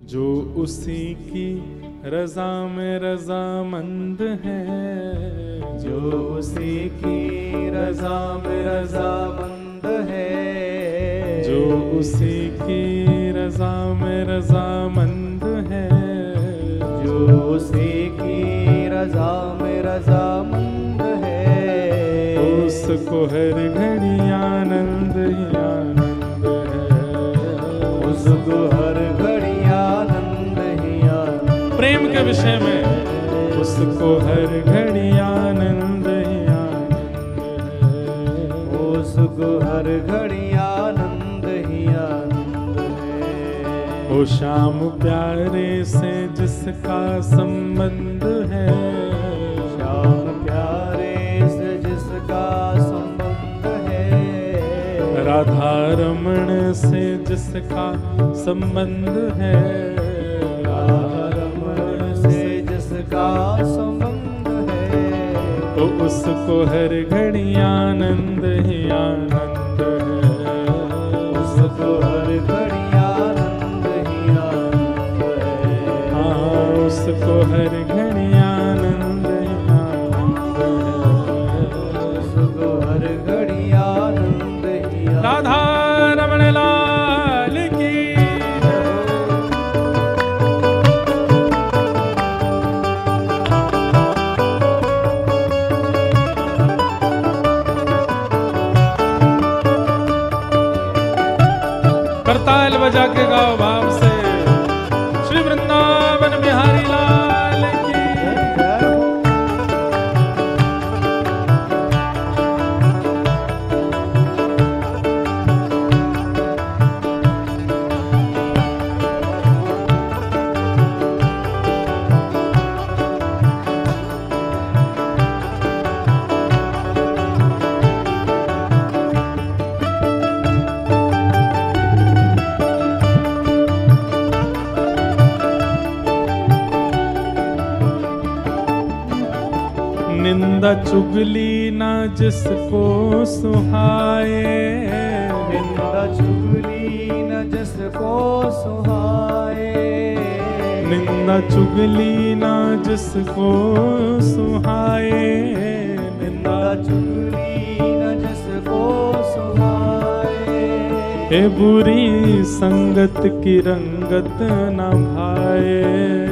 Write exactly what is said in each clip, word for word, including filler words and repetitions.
जो उसी की रजा में रजामंद है, जो उसी की रजा में रजामंद है, जो उसी की रजा में रजामंद है, जो उसी की रजा में रजामंद है, उसको हर घड़ी आनंद ही आनंद है, उसको हर घड़ी आनंद ही आनंद। प्रेम के विषय में उसको हर घड़ी आनंद ही आनंद है, उसको हर घड़ी आनंद ही आनंद है। ओ शाम प्यारे से जिसका संबंध है, श्याम प्यारे से जिसका संबंध है, राधा रमण से जिसका संबंध है, राधा रमण से जिसका संबंध है, तो उसको हर घड़ी आनंद ही आनंद है, उसको हर घड़ी आनंद ही आनंद है। हाँ उसको हर घड़ी आनंद ही आनंद है, उसको हर घड़ी आनंद ही आनंद। राधा रमण लाल की करताल बजा के गाओ भाव से, श्री वृंदावन बिहारी लाल की। निंदा चुगली ना जिसको सुहाए, निंदा चुगली न जिसको सुहाए, निंदा चुगली ना जिसको सुहाए, निंदा निंदा चुगली न जिसको सुहाए, हे बुरी संगत की रंगत न भाए,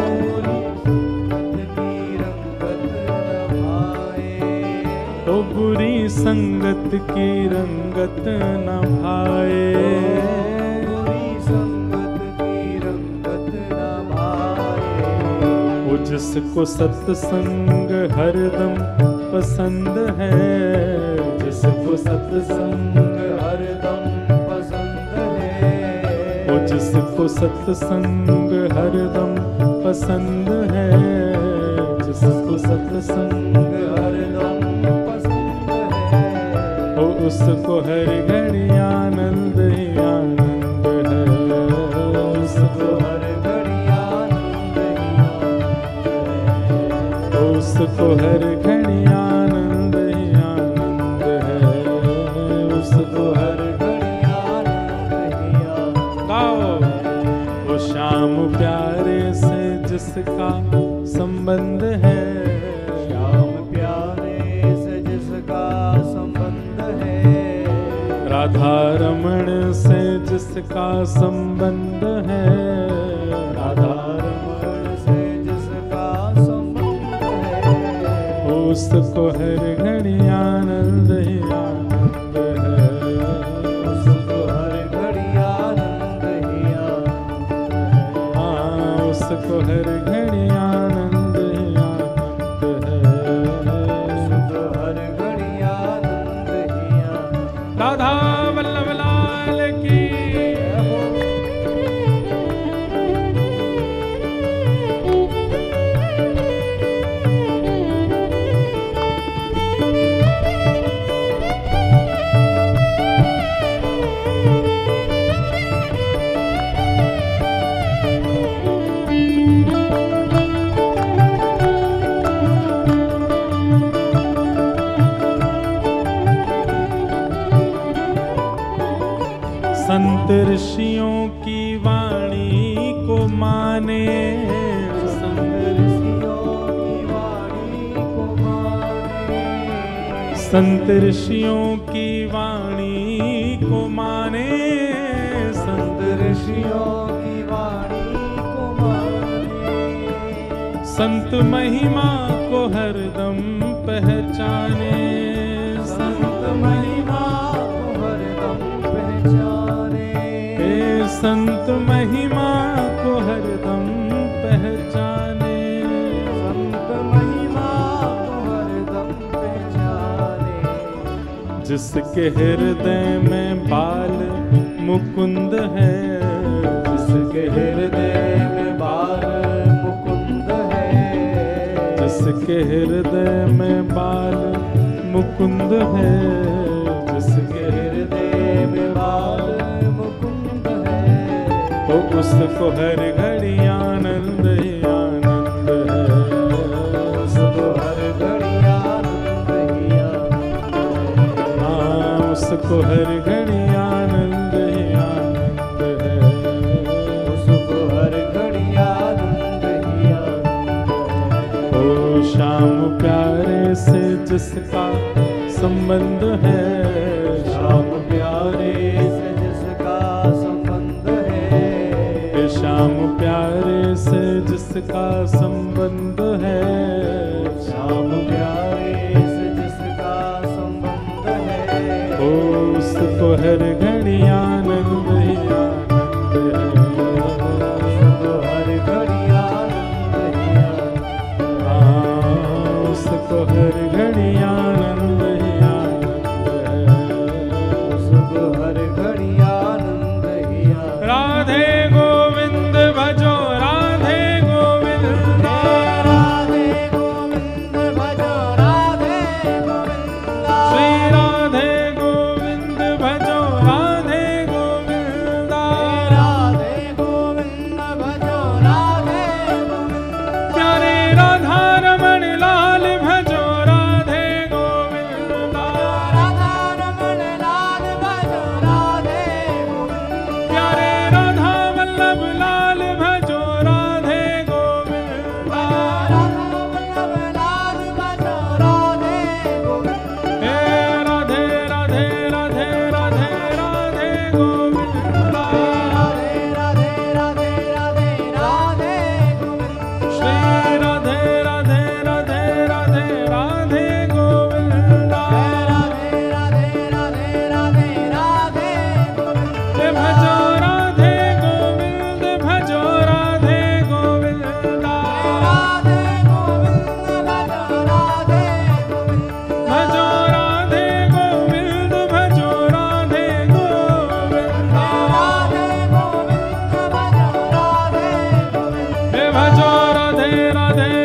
तो बुरी संगत की रंगत न भाए, बुरी संगत की रंगत न भाए, वो जिसको सत्संग हरदम पसंद है, जिसको सत्संग हरदम पसंद है, वो जिसको सत्संग हरदम पसंद है, जिसको सत्संग हरदम पसंद है, ओ उसको हर घड़ी आनंद ही आनंद है, उसको हर घड़ी आनंद ही आनंद है, उसको हर घड़ी आनंद ही आनंद है, उसको हर घड़ी आनंद ही आनंद। गाओ वो शाम प्यारे से जिसका संबंध है, श्याम प्यारे से जिसका संबंध है, राधा रमण से जिसका संबंध है, राधा रमण से जिसका संबंध है, उसको हर घड़ी आनंद ही आनंद है, उसको हर घड़ी आनंद ही आनंद है, हाँ उसको हर घड़ी आनंद ही आनंद है, उसको हर घड़ी आनंद ही आनंद। राधा वल्लभ लाल की। माने, संत ऋषियों की वाणी को माने, संत ऋषियों की वाणी को माने, संत ऋषियों की वाणी को माने, संत महिमा को हरदम पहचाने, संत महिमा को हरदम पहचाने, संत महिमा को हरदम पहचाने, संत महिमा को हरदम पहचाने, जिसके हृदय में बाल मुकुंद है, जिसके हृदय में बाल मुकुंद है, जिसके हृदय में बाल मुकुंद है, जिसके हृदय में बाल मुकुंद है, तो उसको हर घड़ी आनंद ही आनंद है, उसको हर घड़ी आनंद ही आनंद है, हाँ उसको हर घड़ी आनंद ही आनंद है, उसको हर घड़ी आनंद ही आनंद है। ओ श्याम प्यारे से जिसका संबंध है, श्याम प्यारे से जिसका संबंध है, श्याम प्यारे से जिसका संबंध है, श्याम प्यारे से जिसका संबंध है, ओ उसको हर घड़ी आनंद ही आनंद है, उसको हर घड़ी आनंद ही आनंद है। हाँ उसको हर घड़ी आनंद ही आनंद है, उसको हर घड़ी आनंद ही आनंद। राधे गोविंद भजो, राधे गोविंद, राधे गोविंद भजो, राधे गोविंद, श्री राधे गोविंद भजो, राधे गोविंद, राधे गोविंद भजो, राधे गोविंद, प्यारे राधा रमण लाल भजो, राधे गोविंद, राधा रमण लाल भजो, राधे गोविंद, प्यारे राधा वल्लभ लाल भजो, राधे गोविंद, राधा वल्लभ लाल भजो, राधे गोविंद, हे राधे राधे राधे राधे राधे गोविंद, राधे राधे राधे राधे राधे गोविंद, श्री राधे राधे राधे राधे राधे गोविंद, राधे राधे राधे राधे राधे गोविंद, हे भजो राधे गोविंद, भजो राधे गोविंद, राधे गोविंद भजो, राधे गोविंद, भजो राधे गोविंद, भजो राधे गोविंद, राधे गोविंद भजो, राधे गोविंद, हे भजो राधे राधे